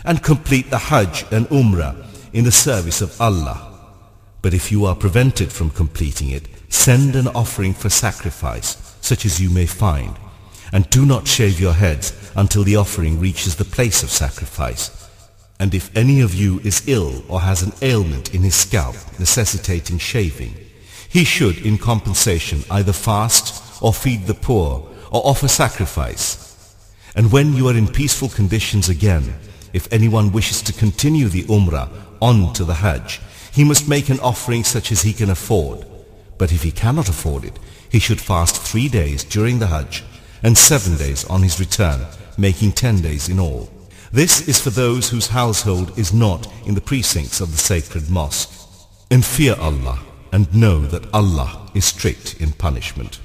and complete the Hajj and Umrah in the service of Allah. But if you are prevented from completing it, send an offering for sacrifice, such as you may find, and do not shave your heads until the offering reaches the place of sacrifice. And if any of you is ill or has an ailment in his scalp necessitating shaving, he should in compensation either fast or feed the poor or offer sacrifice. And when you are in peaceful conditions again, if anyone wishes to continue the Umrah on to the Hajj, he must make an offering such as he can afford. But if he cannot afford it, he should fast 3 days during the Hajj and 7 days on his return, making 10 days in all. This is for those whose household is not in the precincts of the sacred mosque. And fear Allah, and know that Allah is strict in punishment.